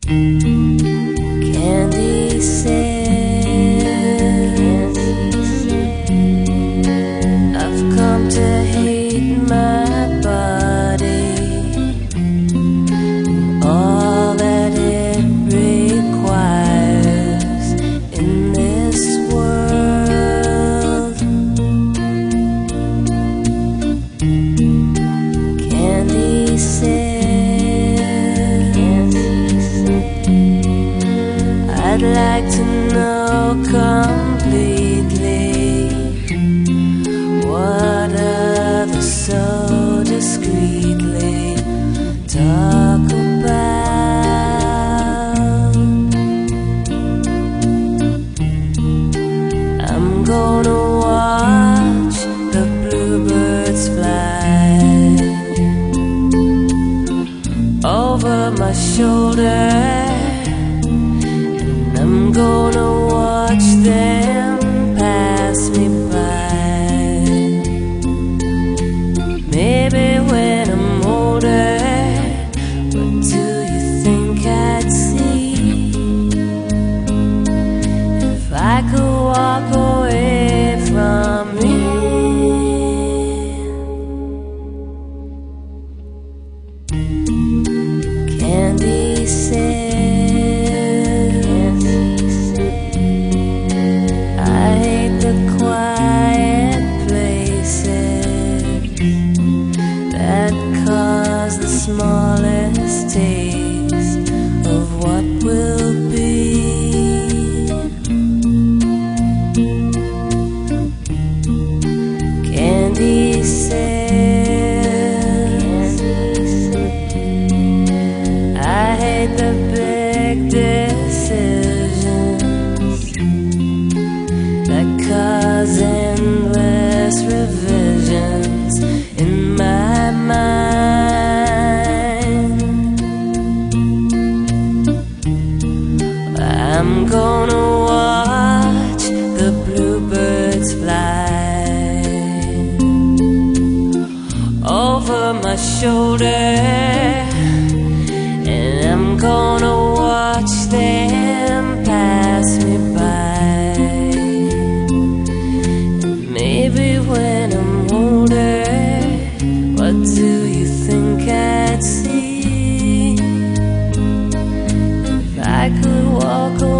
Candy says I've come to hate my body, all that it requires in this world. Candy says I'd like to know completely what others so discreetly talk about. I'm gonna watch the bluebirds fly over my shoulder. I'm gonna watch them pass me by. Maybe when I'm older, what do you think I'd see if I could walk away from you? Candy says the smallest taste of what will be. Candy says I hate the big decisions that cause endless revisions in my mind. I'm gonna watch the bluebirds fly over my shoulder, and I'm gonna watch them pass me by. Maybe when I'm older, what do you think I'd see if I could walk away